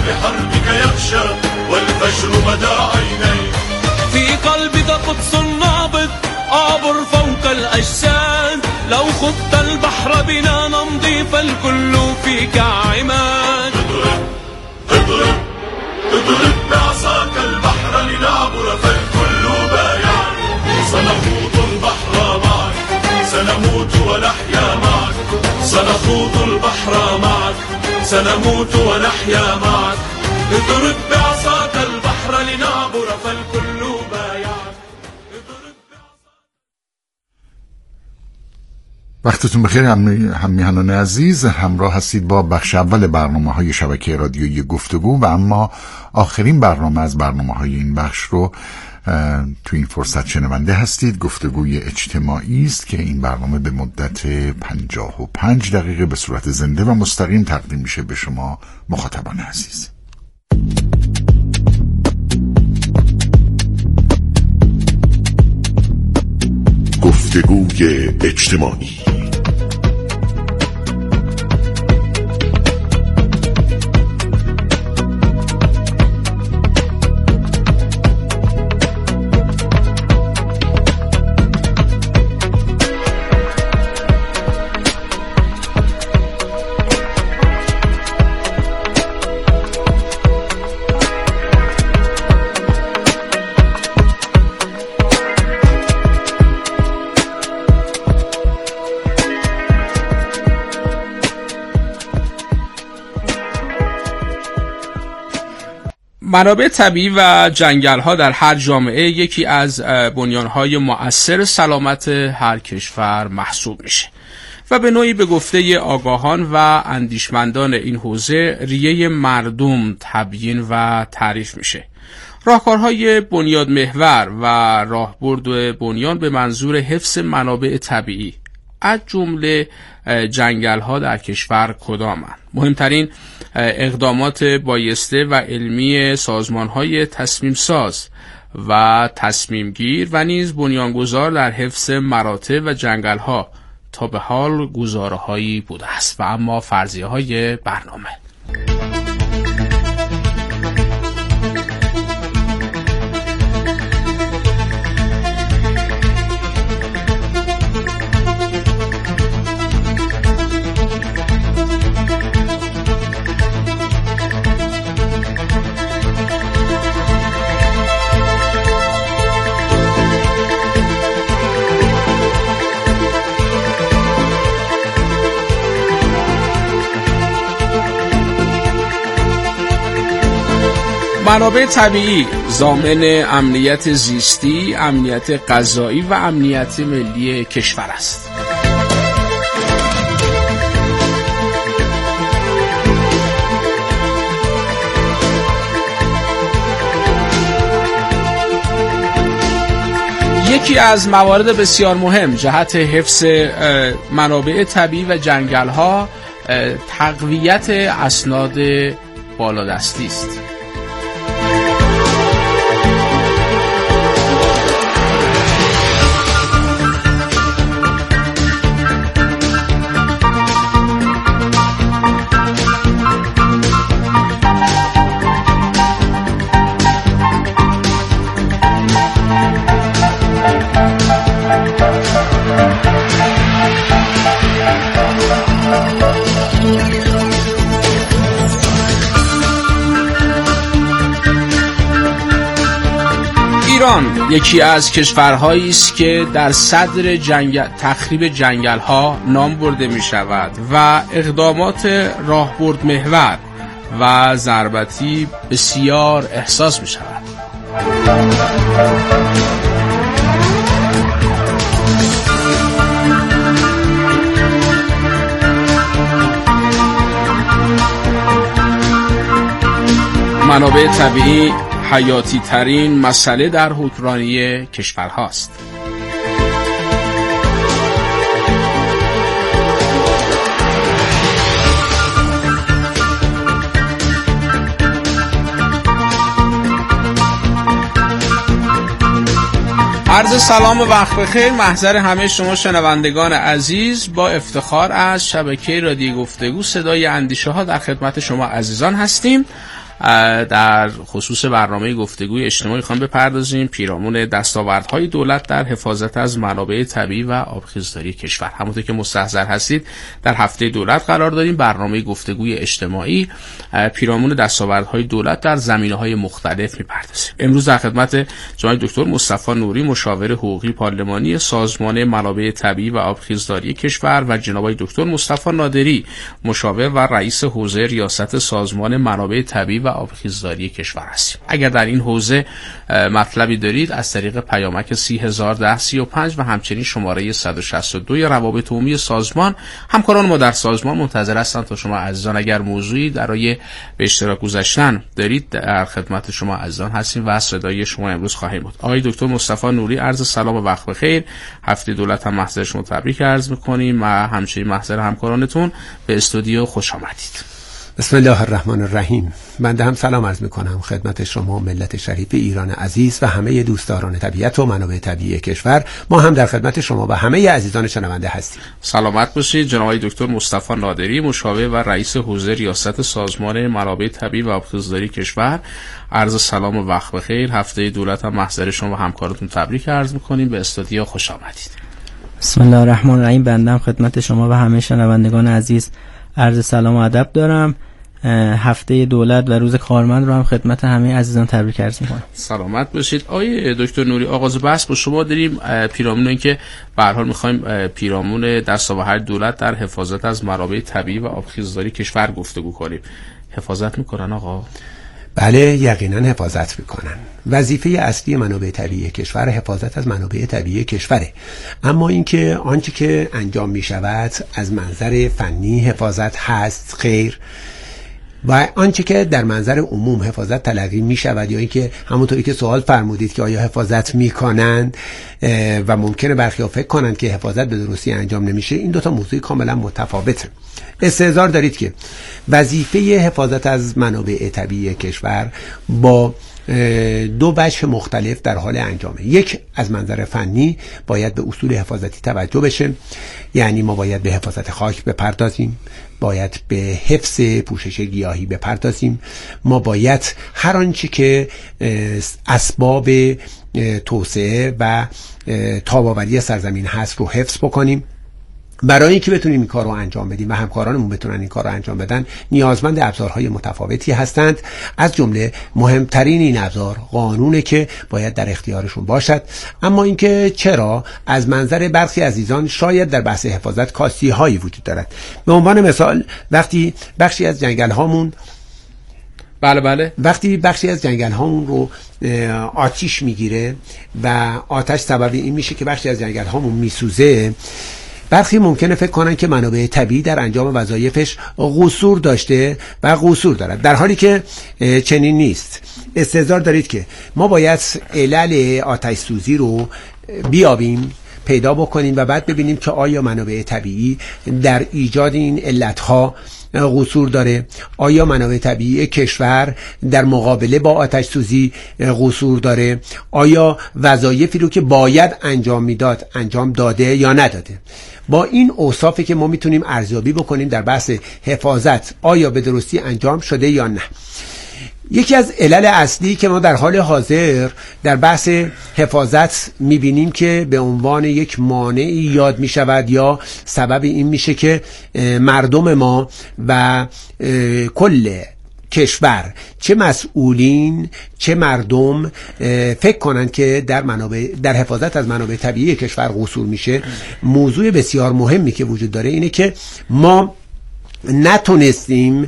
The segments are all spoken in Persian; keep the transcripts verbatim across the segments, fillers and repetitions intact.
بحربك يخشى والفجر مدى عينيه. في قلبك قدس نابض عبر فوق الأجساد، لو خضت البحر بنا نمضي فالكل فيك عماد. اضرب اضرب اضرب بعصاك البحر لنعبر فالكل بايع. سنخوض البحر معك سنموت ونحيا معك، سنخوض البحر معك سنموت ونحيا معك. اضرب بعصاك البحر لنعبر فالكل بايع. وقتتون بخیر همیهنان عزیز، همراه هستید با بخش اول برنامه های شبکه رادیویی گفتگو و اما آخرین برنامه از برنامه های این بخش رو تو این فرصت شنونده هستید. گفتگوی اجتماعی است که این برنامه به مدت پنجاه و پنج دقیقه به صورت زنده و مستقیم تقدیم میشه به شما مخاطبان عزیز. گفتگوی اجتماعی. منابع طبیعی و جنگل‌ها در هر جامعه یکی از بنیان‌های مؤثر سلامت هر کشور محسوب میشه و به نوعی به گفته آگاهان و اندیشمندان این حوزه ریه مردم تبیین و تعریف میشه. راهکارهای بنیاد محور و راهبرد بنیان به منظور حفظ منابع طبیعی از جمله جنگل‌ها در کشور کدامند؟ مهمترین اقدامات بایسته و علمی سازمان‌های تصمیم ساز و تصمیم گیر و نیز بنیانگذار در حفظ مراتع و جنگل‌ها تا به حال گزاره‌هایی بوده است. و اما فرضیه‌های برنامه. منابع طبیعی ضامن امنیت زیستی، امنیت غذایی و امنیت ملی کشور است. یکی از موارد بسیار مهم جهت حفظ منابع طبیعی و جنگل‌ها تقویت اسناد بالادستی است. ایران یکی از کشورهایی است که در صدر جنگل تخریب جنگل‌ها نام برده می شود و اقدامات راهبرد محور و ضربتی بسیار احساس می شود. منابع طبیعی حیاتی ترین مسئله در حکمرانی کشور هاست. عرض سلام و وقت بخیر محضر همه شما شنوندگان عزیز. با افتخار از شبکه رادیو گفتگو صدای اندیشه ها در خدمت شما عزیزان هستیم در خصوص برنامه گفتگوی اجتماعی خواهم بپردازیم. پیرامون دستاوردهای دولت در حفاظت از منابع طبیعی و آبخیزداری کشور. همونطور که مستحضر هستید در هفته دولت قرار داریم. برنامه گفتگوی اجتماعی پیرامون دستاوردهای دولت در زمینه‌های مختلف میپردازیم. امروز در خدمت جناب دکتر مصطفی نوری مشاور حقوقی پارلمانی سازمان منابع طبیعی و آبخیزداری کشور و جناب دکتر مصطفی نادری مشاور و رئیس حوزه ریاست سازمان منابع طبیعی و آبخیزداری کشور هستیم. اگر در این حوزه مطلبی دارید از طریق پیامک سی هزار ده سی و پنج و همچنین شماره صد و شصت و دو روابط عمومی سازمان، همکاران ما در سازمان منتظر هستند تا شما عزیزان اگر موضوعی برای به اشتراک گذاشتن دارید در خدمت شما عزیزان هستیم و صدای شما امروز خواهیم بود. آقای دکتر مصطفی نوری عرض سلام و وقت بخیر. هفته دولت هم محضر شما تبریک عرض می‌کنیم و همچنین محضر همکارانتون. به استودیو خوش آمدید. بسم الله الرحمن الرحیم. بنده هم سلام عرض میکنم خدمت شما ملت شریف ایران عزیز و همه دوستداران طبیعت و منابع طبیعی کشور. ما هم در خدمت شما و همه عزیزان شنونده هستیم. سلامت باشید. جناب دکتر مصطفی نادری مشاور و رئیس حوزه ریاست سازمان منابع طبیعی و آبخیزداری کشور، عرض سلام و وقت بخیر. هفته دولت هم محضر شما و همکارتون تبریک عرض میکنیم. به استودیو خوش آمدید. بسم الله الرحمن الرحیم. بنده هم خدمت شما و همه شنوندگان عزیز عرض سلام و ادب دارم. هفته دولت و روز کارمند رو هم خدمت همه عزیزان تبریک عرض می‌کنم. سلامت باشید. آقای دکتر نوری، آغاز بحث با شما داریم. پیرامون اینکه به هر حال می‌خوایم پیرامون دستاورد دولت در حفاظت از منابع طبیعی و آبخیزداری کشور گفتگو کنیم. حفاظت می‌کنن آقا؟ بله، یقینا حفاظت میکنن. وظیفه اصلی منابع طبیعی کشور حفاظت از منابع طبیعی کشوره. اما اینکه آنچه که انجام میشود از منظر فنی حفاظت هست خیر، و آنچه که در منظر عموم حفاظت تلقی می شود یا اینکه همونطوری که سوال فرمودید که آیا حفاظت می کنند و ممکنه برخی ها فکر کنند که حفاظت به درستی انجام نمیشه، این دوتا موضوع کاملا متفاوته. استحضار دارید که وظیفه حفاظت از منابع طبیعی کشور با دو وجه مختلف در حال انجامه. یک، از منظر فنی باید به اصول حفاظتی توجه بشه، یعنی ما باید به حفاظت خاک بپردازیم، باید به حفظ پوشش گیاهی بپردازیم، ما باید هر آنچه که اسباب توسعه و تاب‌آوری سرزمین هست رو حفظ بکنیم. برای اینکه بتونیم این کار رو انجام بدیم و همکارانمون بتونن این کار رو انجام بدن، نیازمند ابزارهای متفاوتی هستند. از جمله مهمترین این ابزار قانونه که باید در اختیارشون باشد. اما اینکه چرا از منظر برخی عزیزان شاید در بحث حفاظت کاستی هایی وجود دارد. به عنوان مثال، وقتی بخشی از جنگل هامون بله بله وقتی بخشی از جنگل هامون رو آتیش میگیره و آتش سبب این میشه که بخشی از جنگل هامون میسوزه، برخی ممکنه فکر کنن که منابع طبیعی در انجام وظایفش قصور داشته و قصور دارد، در حالی که چنین نیست. استحضار دارید که ما باید علل آتش سوزی رو بیابیم، پیدا بکنیم و بعد ببینیم که آیا منابع طبیعی در ایجاد این علتها قصور داره، آیا منابع طبیعی کشور در مقابله با آتش سوزی قصور داره، آیا وظایفی رو که باید انجام میداد انجام داده یا نداده. با این اوصافی که ما میتونیم ارزیابی بکنیم در بحث حفاظت آیا به درستی انجام شده یا نه. یکی از علل اصلی که ما در حال حاضر در بحث حفاظت میبینیم که به عنوان یک مانعی یاد میشود یا سبب این میشه که مردم ما و کل کشور، چه مسئولین چه مردم، فکر کنن که در منابع در حفاظت از منابع طبیعی کشور قصور میشه. موضوع بسیار مهمی که وجود داره اینه که ما نتونستیم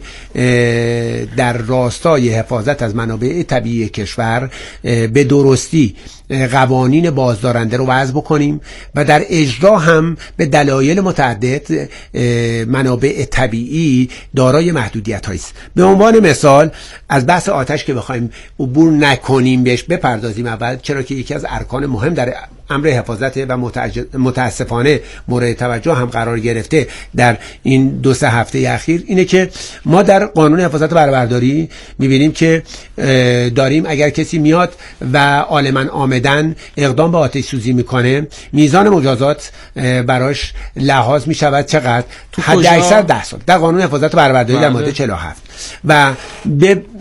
در راستای حفاظت از منابع طبیعی کشور به درستی قوانین بازدارنده رو وضع بکنیم و در اجرا هم به دلایل متعدد منابع طبیعی دارای محدودیت هاییست. به عنوان مثال، از بحث آتش که بخوایم عبور نکنیم بهش بپردازیم اول، چرا که یکی از ارکان مهم در امر حفاظت و متاسفانه مورد توجه هم قرار گرفته در این دو سه هفته اخیر اینه که ما در قانون حفاظت برآورداری میبینیم که داریم اگر کسی میاد و عالماً آمدن اقدام به آتش سوزی میکنه، میزان مجازات براش لحاظ میشود چقدر؟ حد اکثر ده سال در قانون حفاظت برآورداری در ماده چهل و هفت. و به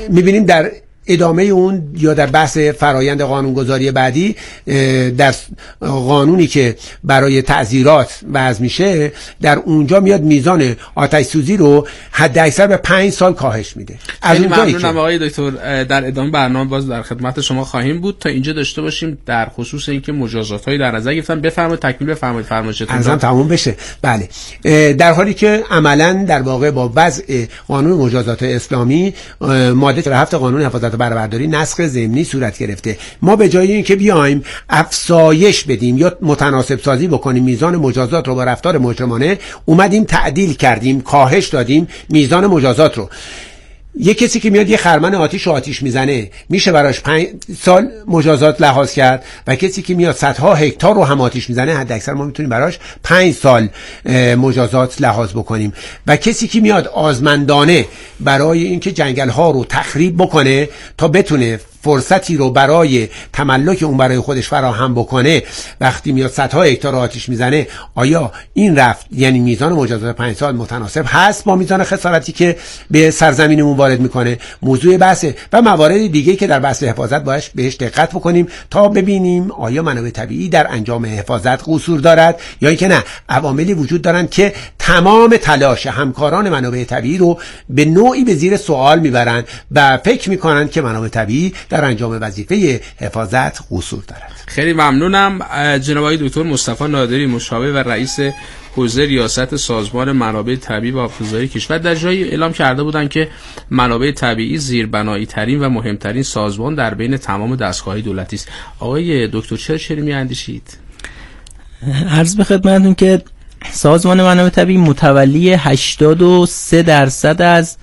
میبینیم در ادامه اون یا در بحث فرایند قانونگذاری بعدی در قانونی که برای تعزیرات وضع میشه در اونجا میاد میزان آتش سوزی رو حد اکثر به پنج سال کاهش میده. از اونجایی که آقای دکتر در ادامه برنامه باز در خدمت شما خواهیم بود تا اینجا داشته باشیم در خصوص اینکه مجازات هایی در نظر گرفتن. بفرمایید تکمیل بفرمایید فرمایشتون. ازم تموم بشه. بله، در حالی که عملا در واقع با وضع قانون مجازات اسلامی ماده چهل و هفت قانون حفاظت بهره برداری نسخ ضمنی صورت گرفته، ما به جای اینکه بیایم افزایش بدیم یا متناسب سازی بکنیم میزان مجازات رو با رفتار مجرمانه، اومدیم تعدیل کردیم، کاهش دادیم میزان مجازات رو. یه کسی که میاد یه خرمن آتیش رو آتیش میزنه میشه براش پنج سال مجازات لحاظ کرد و کسی که میاد صدها هکتار رو هم آتیش میزنه حد اکثر ما میتونیم براش پنج سال مجازات لحاظ بکنیم و کسی که میاد آزمندانه برای اینکه جنگل ها رو تخریب بکنه تا بتونه فرصتی رو برای تملک اون برای خودش فراهم بکنه وقتی میاد صدها هکتار آتش میزنه، آیا این رفت یعنی میزان مجازات پنج سال متناسب هست با میزان خسارتی که به سرزمینمون وارد میکنه؟ موضوع بحثه و موارد دیگه که در بحث حفاظت باش بهش دقت بکنیم تا ببینیم آیا منابع طبیعی در انجام حفاظت قصور دارد یا اینکه نه عواملی وجود دارن که تمام تلاش همکاران منابع طبیعی رو به نوعی به زیر سوال میبرن و فکر میکنن که منابع طبیعی در انجام وظیفه حفاظت قصور دارد. خیلی ممنونم جناب آقای دکتر مصطفی نادری، مشاور و رئیس حوزه ریاست سازمان منابع طبیعی و آبگذاری کشور، در جایی اعلام کرده بودند که منابع طبیعی زیربنایی ترین و مهمترین سازمان در بین تمام دستگاه‌های دولتی است. آقای دکتر چرا چنین می‌اندیشید؟ عرض به خدمتتون که سازمان منابع طبیعی متولی هشتاد و سه درصد از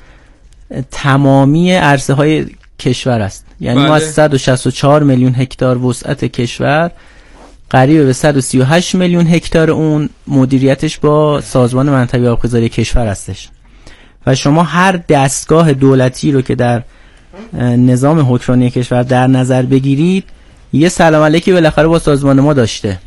تمامی عرصه‌های کشور است. یعنی بله. ما از صد و شصت و چهار میلیون هکتار وسعت کشور قریب به صد و سی و هشت میلیون هکتار اون مدیریتش با سازمان منابع طبیعی آبگذاری کشور هستش و شما هر دستگاه دولتی رو که در نظام حکمرانی کشور در نظر بگیرید یه سلام علیکی بالاخره با سازمان ما داشته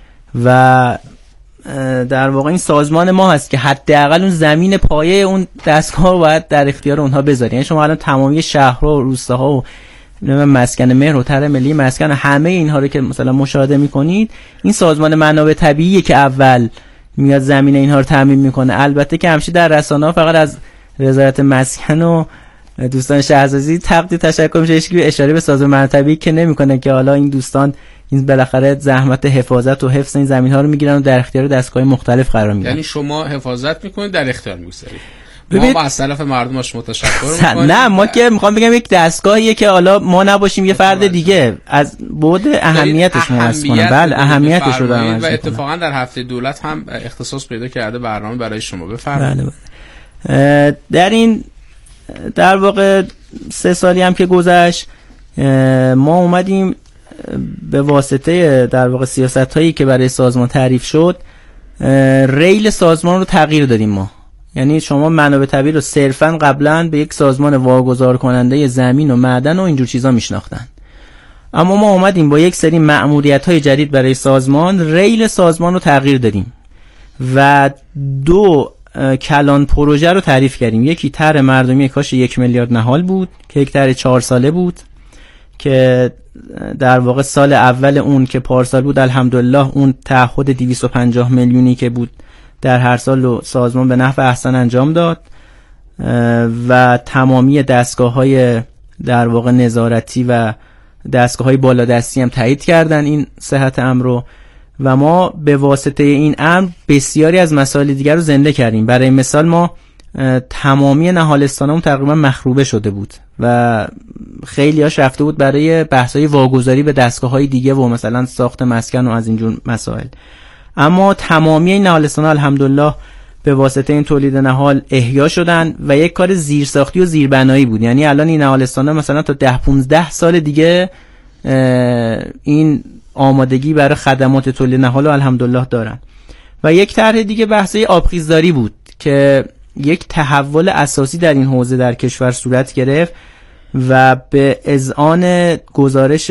و در واقع این سازمان ما هست که حداقل اون زمین پایه اون دستگاه رو باید در اختیار اونها بذارید. یعنی شما الان تمامی شهرها و روستاها و مسکن مهر و طرح ملی مسکن و همه اینها رو که مثلا مشاهده میکنید این سازمان منابع طبیعیه که اول میاد زمین اینها رو تامین میکنه. البته که همیشه در رسانه‌ها فقط از وزارت مسکن و دوستان شهرسازی تقدیر تشکر میشه، هیچ کی اشاره به سازمان منابع طبیعی که نمیکنه که حالا این دوستان این بالاخره زحمت حفاظت و حفظ این زمین ها رو میگیرن و در اختیار دستگاه مختلف قرار میدن. یعنی شما حفاظت میکنید در اختیار میگذارید. ما از طرف مردم شما تشکر میکنیم. نه ما که میخوام بگم یک دستگاهیه که حالا ما نباشیم یه فرد دیگه از بعد اهمیتش محسوس کنه. بله اهمیتش رو دارم و اتفاقا در هفته دولت هم اختصاص پیدا کرده برنامه برای شما. بفرمایید. بله. در این در واقع سه سالی هم که گذشت ما اومدیم به واسطه در واقع سیاست هایی که برای سازمان تعریف شد ریل سازمان رو تغییر دادیم ما. یعنی شما منابع طبیعی رو صرفا قبلا به یک سازمان واگذار کننده زمین و معدن و اینجور چیزا میشناختن، اما ما اومدیم با یک سری مأموریت های جدید برای سازمان ریل سازمان رو تغییر دادیم و دو کلان پروژه رو تعریف کردیم. یکی طرح مردمی کاش یک میلیارد نهال بود که یک طرح چهار ساله بود که در واقع سال اول اون که پارسال بود الحمدلله اون تعهد دویست و پنجاه میلیونی که بود در هر سال رو سازمان به نحو احسن انجام داد و تمامی دستگاه‌های در واقع نظارتی و دستگاه‌های بالادستی هم تایید کردن این صحت امر رو و ما به واسطه این امر بسیاری از مسائل دیگر رو زنده کردیم. برای مثال ما تمامی نهالستانمون تقریبا مخروبه شده بود و خیلی هاش رفته بود برای بحث‌های واگذاری به دستگاه‌های دیگه و مثلا ساخت مسکن و از اینجور مسائل، اما تمامی این نهالستان‌ها الحمدلله به واسطه این تولید نهال احیا شدن و یک کار زیرساختی و زیربنایی بود. یعنی الان این نهالستان‌ها مثلا تا ده پانزده سال دیگه این آمادگی برای خدمات تولید نهال رو الحمدلله دارن. و یک طرح دیگه بحث‌های آبخیزداری بود که یک تحول اساسی در این حوزه در کشور صورت گرفت و به اذعان گزارش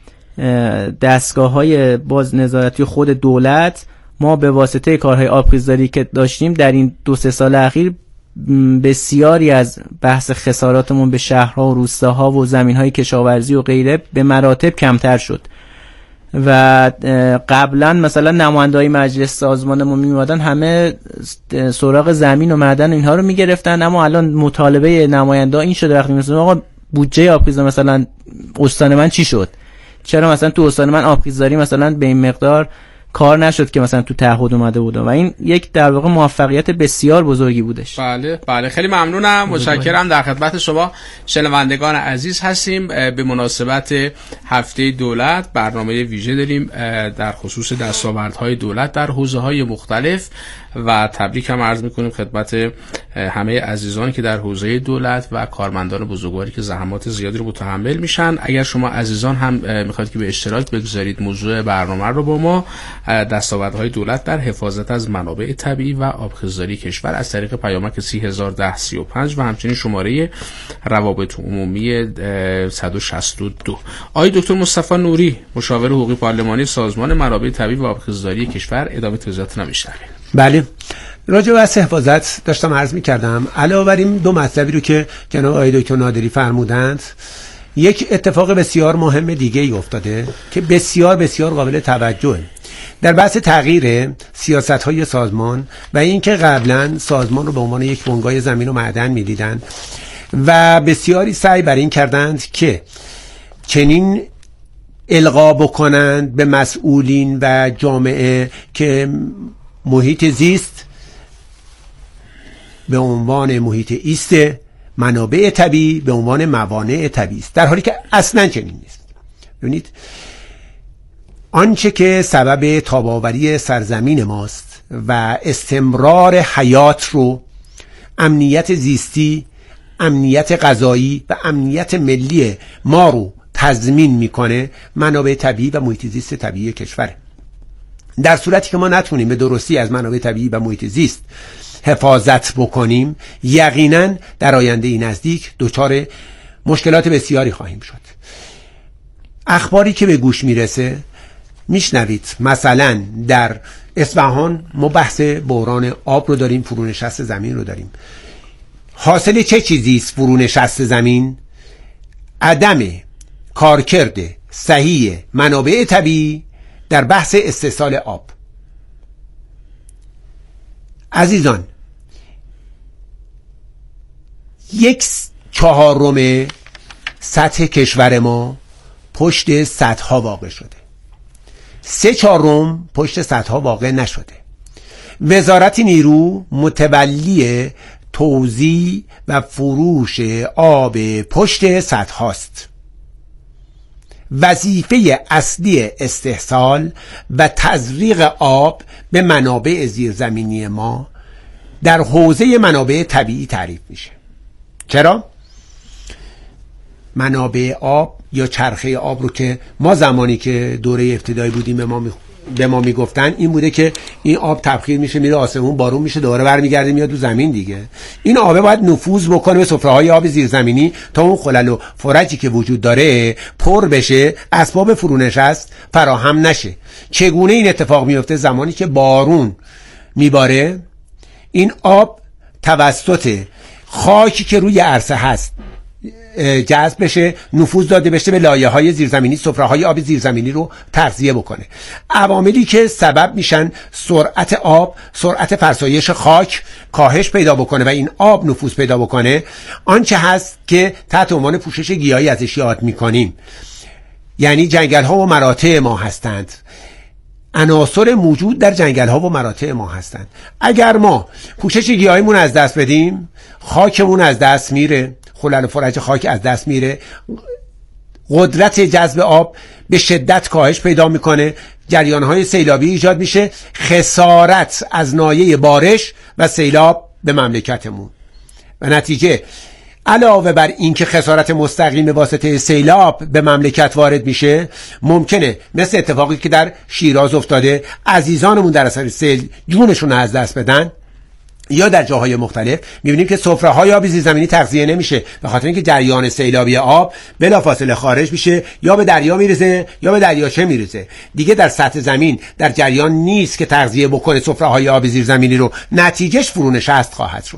دستگاه‌های باز نظارتی خود دولت ما به واسطه کارهای آبخیزداری که داشتیم در این دو سه سال اخیر بسیاری از بحث خساراتمون به شهرها و روستاها و زمینهای کشاورزی و غیره به مراتب کمتر شد و قبلا مثلا نماینده‌های مجلس سازمانمون میومدن همه سراغ زمین و معدن اینها رو میگرفتن، اما الان مطالبه نماینده‌ها این شده وقتی مثلا آقا بودجه آبخیز مثلا استان من چی شد، چرا مثلا تو استان من آبخیزداری مثلا به این مقدار کار نشد که مثلا تو تعهد اومده بود و این یک در واقع موفقیت بسیار بزرگی بودش. بله بله خیلی ممنونم، متشکرم. در خدمت شما شنوندگان عزیز هستیم. به مناسبت هفته دولت برنامه ویژه داریم در خصوص دستاوردهای دولت در حوزه‌های مختلف و تبریک هم عرض می‌کنیم خدمت همه عزیزانی که در حوزه دولت و کارمندان بزرگواری که زحمات زیادی رو متحمل میشن. اگر شما عزیزان هم می‌خواید که به اشتراک بگذارید موضوع برنامه رو با ما، دستاوردهای دولت در حفاظت از منابع طبیعی و آبخیزداری کشور از طریق پیامک سی هزار و ده سی و پنج و همچنین شماره روابط عمومی صد و شصت و دو. آقای دکتر مصطفی نوری، مشاور حقوقی پارلمانی سازمان منابع طبیعی و آبخیزداری کشور، ادامه توضیحاتتون رو میشنویم. بله، راجع به حفاظت داشتم عرض می‌کردم. علاوه بر این دو مطلبی رو که جناب آقای دکتر نادری فرمودند، یک اتفاق بسیار مهم دیگه ای افتاده که بسیار بسیار قابل توجهه در بحث تغییر سیاست‌های سازمان و اینکه قبلا سازمان رو به عنوان یک بنگاه زمین و معدن می‌دیدند و بسیاری سعی بر این کردند که چنین القا بکنند به مسئولین و جامعه که محیط زیست به عنوان محیط ایست، منابع طبیعی به عنوان موانع طبیعی است، در حالی که اصلا چنین نیست. ببینید آنچه که سبب تاب‌آوری سرزمین ماست و استمرار حیات رو، امنیت زیستی، امنیت غذایی و امنیت ملی ما رو تضمین میکنه، منابع طبیعی و محیط زیست طبیعی کشوره. در صورتی که ما نتونیم به درستی از منابع طبیعی و محیط زیست حفاظت بکنیم، یقینا در آینده نزدیک دچار مشکلات بسیاری خواهیم شد. اخباری که به گوش میرسه میشنوید مثلا در اصفهان ما بحث بحران آب رو داریم، فرونشست زمین رو داریم. حاصل چه چیزی است فرونشست زمین؟ عدم کارکرد صحیح منابع طبیعی در بحث استحصال آب. عزیزان، یک چهارم سطح کشور ما پشت سدها واقع شده، سه چهارم پشت سدها واقع نشده. وزارت نیرو متولی توزیع و فروش آب پشت سدهاست. وظیفه اصلی استحصال و تزریق آب به منابع زیرزمینی ما در حوزه منابع طبیعی تعریف میشه. چرا؟ منابع آب یا چرخه آب رو که ما زمانی که دوره ابتدایی بودیم به ما می به ما میگفتن این بوده که این آب تبخیر میشه میره آسمون، بارون میشه، دوباره برمیگرده میاد تو زمین دیگه. این آب باید نفوذ بکنه به سفره‌های آب زیرزمینی تا اون خلل و فرجی که وجود داره پر بشه، اسباب فرونشست فراهم نشه. چگونه این اتفاق میفته؟ زمانی که بارون میباره، این آب توسط خاکی که روی عرصه هست جذب بشه، نفوذ داده بشه به لایه‌های زیرزمینی، سفره‌های آب زیرزمینی رو تغذیه بکنه. عواملی که سبب میشن سرعت آب، سرعت فرسایش خاک کاهش پیدا بکنه و این آب نفوذ پیدا بکنه، آنچه هست که تحت عنوان پوشش گیاهی ازش یاد میکنیم، یعنی جنگل‌ها و مراتع ما هستند. عناصر موجود در جنگل‌ها و مراتع ما هستند. اگر ما پوشش گیاهیمون از دست بدیم، خاکمون از دست میره، خلل و فرج خاک از دست میره، قدرت جذب آب به شدت کاهش پیدا میکنه، جریان‌های سیلابی ایجاد میشه، خسارت از نایه بارش و سیلاب به مملکتمون و نتیجه علاوه بر این که خسارت مستقیم به واسطه سیلاب به مملکت وارد میشه، ممکنه مثل اتفاقی که در شیراز افتاده عزیزانمون در اثر سیل جونشون از دست بدن، یا در جاهای مختلف میبینیم که سفره‌های آب زیرزمینی تغذیه نمیشه به خاطر اینکه جریان سیلابی آب بلافاصله خارج میشه، یا به دریا میرسه یا به دریاچه میرسه، دیگه در سطح زمین در جریان نیست که تغذیه بکنه سفره‌های آب زیرزمینی رو، نتیجهش فرونشست خواهد شد.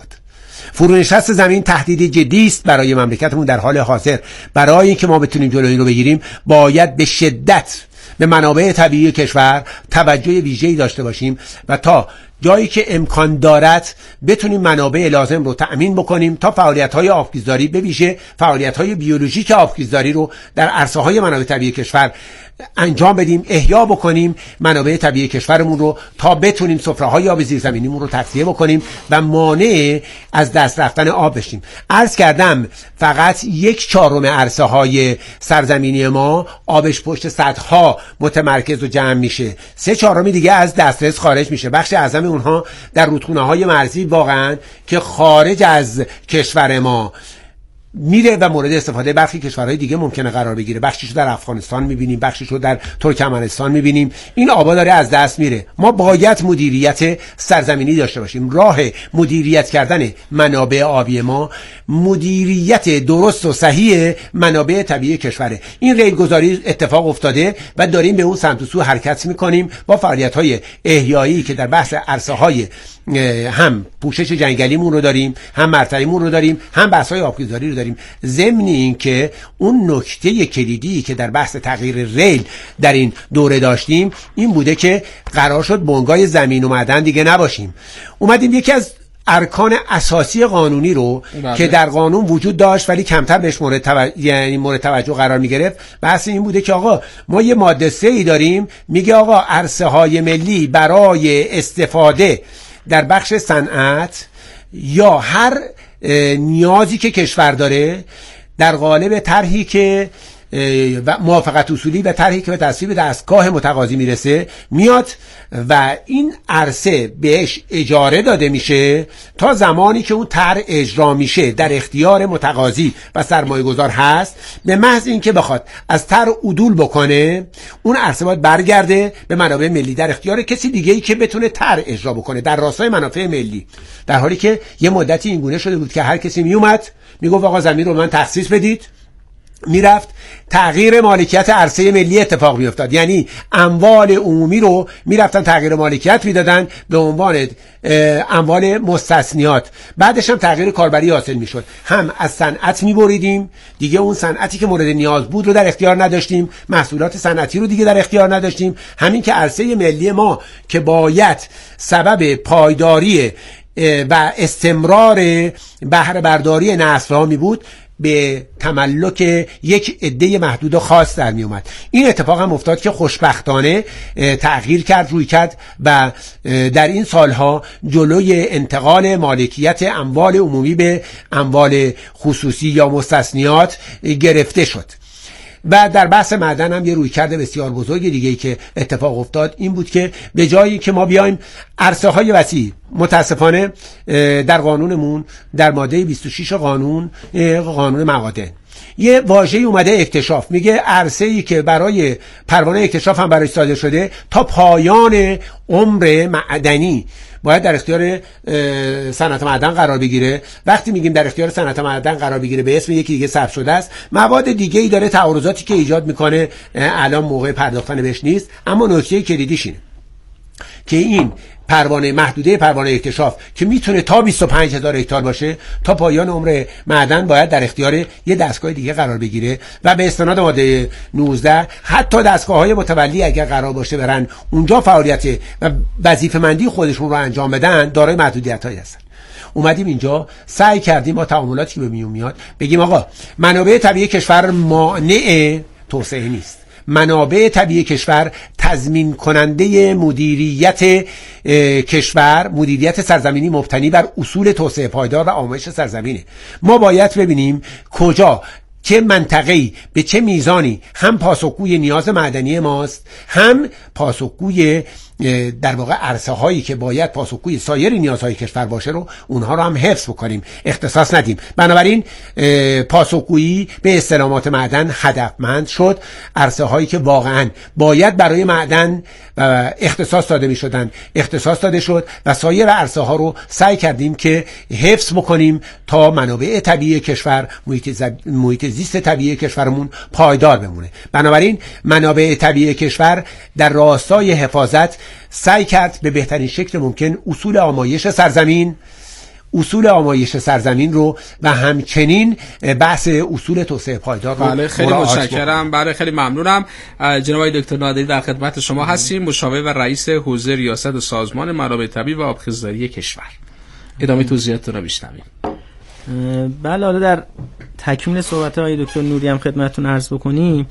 فرونشست زمین تهدیدی جدی است برای مملکتمون در حال حاضر. برای اینکه ما بتونیم جلوی این رو بگیریم باید به شدت به منابع طبیعی کشور توجه ویژه‌ای داشته باشیم و تا جایی که امکان دارد بتونیم منابع لازم رو تأمین بکنیم تا فعالیت‌های آبگیزداری به ویژه فعالیت‌های بیولوژیک آبگیزداری رو در عرصه‌های منابع طبیعی کشور انجام بدیم، احیا بکنیم منابع طبیعی کشورمون رو تا بتونیم سفره‌های آب زیرزمینیمون رو تغذیه بکنیم و مانع از دست رفتن آب بشیم. عرض کردم فقط یک چهارم عرصه‌های سرزمینی ما آبش پشت سدها متمرکز و جمع میشه، سه چهارم دیگه از دسترس خارج میشه. بخش اعظم اونها در رودخونه‌های مرزی واقعا که خارج از کشور ما میره و مورد استفاده برخی کشورهای دیگه ممکنه قرار بگیره. بخشیشو در افغانستان میبینیم، بخشیشو در ترکمنستان میبینیم. این آبا داره از دست میره. ما باید مدیریت سرزمینی داشته باشیم. راه مدیریت کردن منابع آبی ما مدیریت درست و صحیح منابع طبیعی کشوره. این ریلگذاری اتفاق افتاده و داریم به اون سمت و سو حرکت میکنیم با فعالیت‌های احیایی که در بحث عرصه‌های هم پوشش جنگلیمون رو داریم، هم مرتعیمون رو داریم، هم بحث‌های آبگیزداری رو داریم. ضمن این که اون نکته کلیدی که در بحث تغییر ریل در این دوره داشتیم این بوده که قرار شد بنگاه زمین و معدن دیگه نباشیم. اومدیم یکی از ارکان اساسی قانونی رو بله. که در قانون وجود داشت ولی کمتر بهش مورد توجه یعنی مورد توجه قرار می‌گرفت، بحث این بوده که آقا ما یه ماده سه ای داریم میگه آقا عرصه‌های ملی برای استفاده در بخش صنعت یا هر نیازی که کشور داره در قالب طرحی که موافقت اصولی و طرحی که به تصویب دستگاه متقاضی میرسه میاد و این عرصه بهش اجاره داده میشه تا زمانی که اون طرح اجرا میشه در اختیار متقاضی و سرمایه گذار هست. به محض اینکه بخواد از طرح عدول بکنه اون عرصه باید برگرده به منابع ملی در اختیار کسی دیگه‌ای که بتونه طرح اجرا بکنه در راستای منافع ملی، در حالی که یه مدتی اینگونه شده بود که هر کسی میومد میگفت آقا زمین رو من تخصیص بدید، میرفت تغییر مالکیت عرصه ملی اتفاق میافتاد. یعنی اموال عمومی رو میرفتن تغییر مالکیت میدادن به عنوان اموال مستثنیات. بعدش هم تغییر کاربری حاصل میشد. هم از صنعت میبریدیم، دیگه اون صنعتی که مورد نیاز بود رو در اختیار نداشتیم، محصولات صنعتی رو دیگه در اختیار نداشتیم. همین که عرصه ملی ما که باید سبب پایداری و استمرار بهره برداری نسل‌ها می بود به تملک یک عده محدود و خاص در می اومد. این اتفاق هم افتاد که خوشبختانه تغییر کرد، روی کرد و در این سالها جلوی انتقال مالکیت اموال عمومی به اموال خصوصی یا مستثنیات گرفته شد. و در بحث معدن هم یه رویکرد بسیار بزرگ دیگه ای که اتفاق افتاد این بود که به جایی که ما بیایم عرصه های وسیع، متاسفانه در قانونمون در ماده بیست و شش قانون قانون معادن یه واژه‌ای اومده اکتشاف، میگه عرصه‌ای که برای پروانه اکتشاف هم برای صادر شده تا پایان عمر معدنی باید در اختیار صنعت معدن قرار بگیره. وقتی میگیم در اختیار صنعت معدن قرار بگیره به اسم یکی دیگه ثبت شده است، مواد دیگه ای داره، تعارضاتی که ایجاد میکنه الان موقع پرداختن بهش نیست. اما نکته کلیدیش اینه که این پروانه محدوده پروانه اکتشاف که میتونه تا بیست و پنج هزار هکتار باشه تا پایان عمر معدن باید در اختیار یه دستگاه دیگه قرار بگیره و به استناد ماده نوزده حتی دستگاه‌های متولی اگر قرار باشه برن اونجا فعالیت و وظیفه‌مندی خودشون رو انجام بدن دارای محدودیت‌هایی هستن. اومدیم اینجا سعی کردیم با تعاملاتی که به میون میاد بگیم آقا منابع طبیعی کشور مانع توسعه نیست. منابع طبیعی کشور تضمین کننده مدیریت کشور، مدیریت سرزمینی مبتنی بر اصول توسعه پایدار و آمایش سرزمینه. ما باید ببینیم کجا چه منطقه‌ای به چه میزانی هم پاسخگوی نیاز معدنی ماست، هم پاسخگوی در واقع عرصه هایی که باید پاسخگوی سایر نیازهای کشور باشه رو اونها رو هم حفظ بکنیم، اختصاص ندیم. بنابراین پاسخگویی به استلامات معدن هدفمند شد. عرصه هایی که واقعا باید برای معدن اختصاص داده می شدن اختصاص داده شد و سایر عرصه ها رو سعی کردیم که حفظ بکنیم تا منابع طبیعی کشور، محیط, زب... محیط زیست طبیعی کشورمون پایدار بمونه. بنابراین منابع طبیعی کشور در راستای حفاظت سعی کرد به بهترین شکل ممکن اصول آمایش سرزمین، اصول آمایش سرزمین رو و همچنین بحث اصول توسعه پایدار رو بله خیلی متشکرم. بله خیلی ممنونم. جناب دکتر نادری در خدمت شما هستیم، مشاور و رئیس حوزه ریاست سازمان منابع طبیعی و آبخیزداری کشور. ادامه توضیحاتتون رو بشنویم. بله حالا در تکمیل صحبت های دکتر نوری هم خدمتتون عرض بکنیم.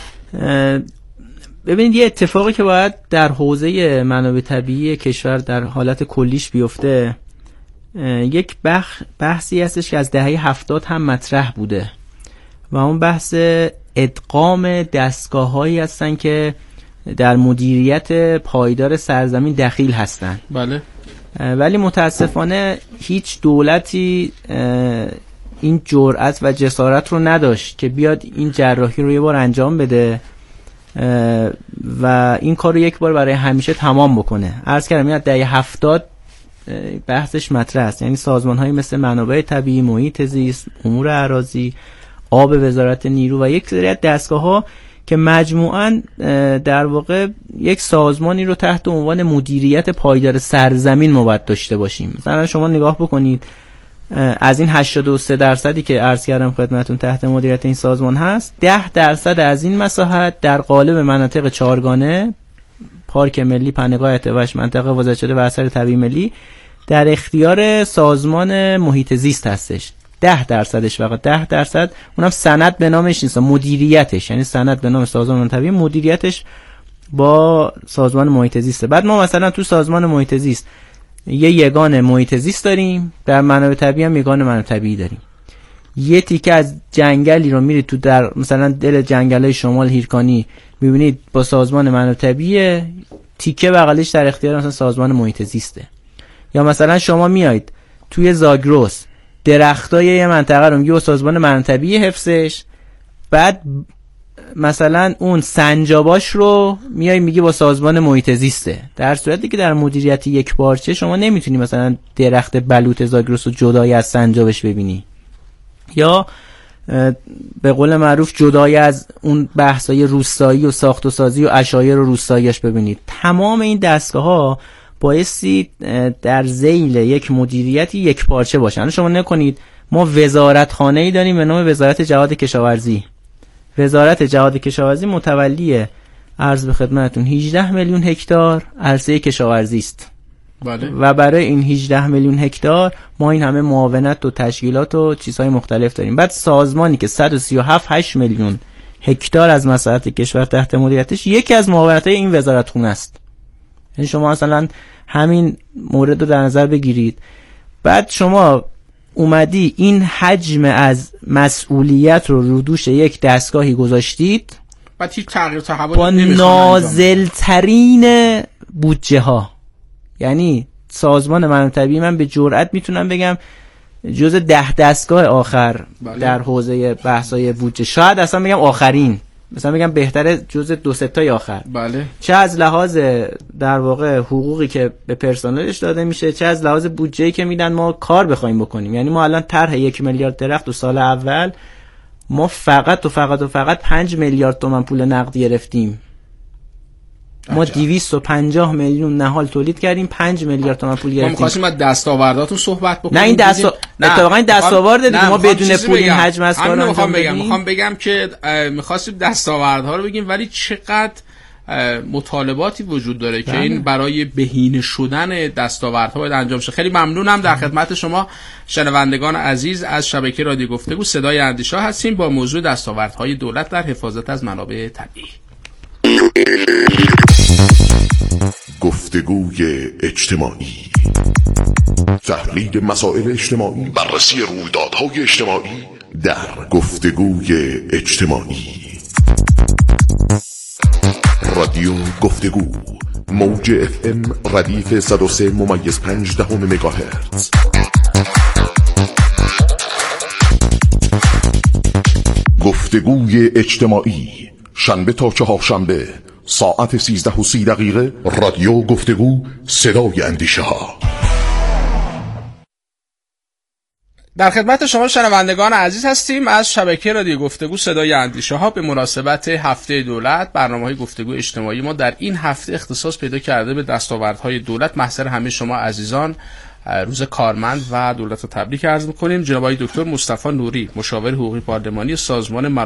ببینید یه اتفاقی که باید در حوزه منابع طبیعی کشور در حالت کلیش بیفته، یک بخ بحثی هستش که از دهه هفتاد هم مطرح بوده و اون بحث ادغام دستگاه هایی هستن که در مدیریت پایدار سرزمین دخیل هستن. بله. ولی متاسفانه هیچ دولتی این جرأت و جسارت رو نداشت که بیاد این جراحی رو یه بار انجام بده و این کار رو یک بار برای همیشه تمام بکنه. عرض کردم این دهه هفتاد بحثش مطرح است، یعنی سازمان های مثل منابع طبیعی، محیط زیست، امور اراضی، آب، وزارت نیرو و یک سری از دستگاه ها که مجموعاً در واقع یک سازمانی رو تحت عنوان مدیریت پایدار سرزمین ما باید داشته باشیم. مثلا شما نگاه بکنید از این هشتاد و سه درصدی که عرض کردم خدمتتون تحت مدیریت این سازمان هست، ده درصد از این مساحت در قالب مناطق چهارگانه، پارک ملی، پناهگاه اتوش، منطقه حفاظت شده و اثر طبیعی ملی در اختیار سازمان محیط زیست هستش. ده درصدش فقط، ده درصد اونم سند به نامش نیست، مدیریتش، یعنی سند به نام سازمان طبیعی، مدیریتش با سازمان محیط زیسته. بعد ما مثلا تو سازمان محیط زیست یه یگان محیط زیست داریم، در منابع طبیعی هم یگان منابع طبیعی داریم. یه تیکه از جنگلی رو میرید تو در مثلا دل جنگل‌های شمال هیرکانی میبینید با سازمان منابع طبیعی، تیکه بغلش در اختیار مثلا سازمان محیط زیسته. یا مثلا شما میایید توی زاگرس درختای یه منطقه رو میگه با سازمان منابع طبیعی حفظش، بعد مثلا اون سنجاباش رو میای میگه با سازمان محیط زیسته، در صورتی که در مدیریت یک پارچه شما نمیتونی مثلا درخت بلوط زاگرس رو جدای از سنجابش ببینی، یا به قول معروف جدای از اون بحثای روستایی و ساخت و سازی و عشایر و روستاییش ببینید. تمام این دستگاه ها بایستی در ذیل یک مدیریتی یک پارچه باشن. شما نکنید ما وزارتخانه‌ای داریم به نام وزارت جهاد کشاورزی. وزارت جهاد کشاورزی متولی عرض به خدمتتون هجده میلیون هکتار عرصه کشاورزی است. بله. و برای این هجده میلیون هکتار ما این همه معاونت و تشکیلات و چیزهای مختلف داریم. بعد سازمانی که صد و سی و هفت هشت میلیون هکتار از مساحت کشور تحت مدیریتش، یکی از معاونت‌های این وزارتخونه است. یعنی شما مثلا همین مورد رو در نظر بگیرید. بعد شما اومدی این حجم از مسئولیت رو رو دوش یک دستگاهی گذاشتید، بعد هیچ تغییر تحول با نازلترین بودجه ها. یعنی سازمان منابع طبیعی من به جرئت میتونم بگم جز ده دستگاه آخر بله. در حوزه بحث‌های بودجه، شاید اصلا بگم آخرین، مثلا بگم بهتره جز دو سه تای آخر. بله. چه از لحاظ در واقع حقوقی که به پرسنلش داده میشه، چه از لحاظ بودجه‌ای که میدن ما کار بخوایم بکنیم. یعنی ما الان طرح یک میلیارد درخت تو سال اول ما فقط و فقط و فقط پنج میلیارد تومان پول نقدی گرفتیم. ما دویست و پنجاه میلیون نهال تولید کردیم، پنج میلیارد تومان پول گرفتیم. ما می‌خواستیم از دستاورداتون صحبت بکنیم. نه این دستا اتفاقا این دستاورد دیگه، ما بدون پول این حجم از کارو انجام بگم میخوام بگم که می‌خواستیم دستاوردها رو بگیم، ولی چقدر مطالباتی وجود داره که این برای بهینه شدن دستاوردها باید انجام شه. خیلی ممنونم. در خدمت شما شنوندگان عزیز از شبکه رادیو گفتگو صدای اندیشه هستیم با موضوع دستاوردهای دولت در حفاظت از منابع طبیعی. گفتگوی اجتماعی، تحلیل مسائل اجتماعی، بررسی رویدادهای اجتماعی در گفتگوی اجتماعی. رادیو گفتگو، موج اف ام ردیف صد و سه ممیز پنج دهم مگاهرتز. گفتگوی اجتماعی، شنبه تا چهارشنبه ساعت سیزده و سی دقیقه. رادیو گفتگو، صدای اندیشه ها. در خدمت شما شنوندگان عزیز هستیم از شبکه رادیو گفتگو صدای اندیشه ها. به مناسبت هفته دولت، برنامه‌های گفتگو اجتماعی ما در این هفته اختصاص پیدا کرده به دستاوردهای دولت. محضر همه شما عزیزان روز کارمند و دولت رو تبریک عرض می‌کنیم. جناب آقای دکتر مصطفی نوری، مشاور حقوقی پارلمانی سازمان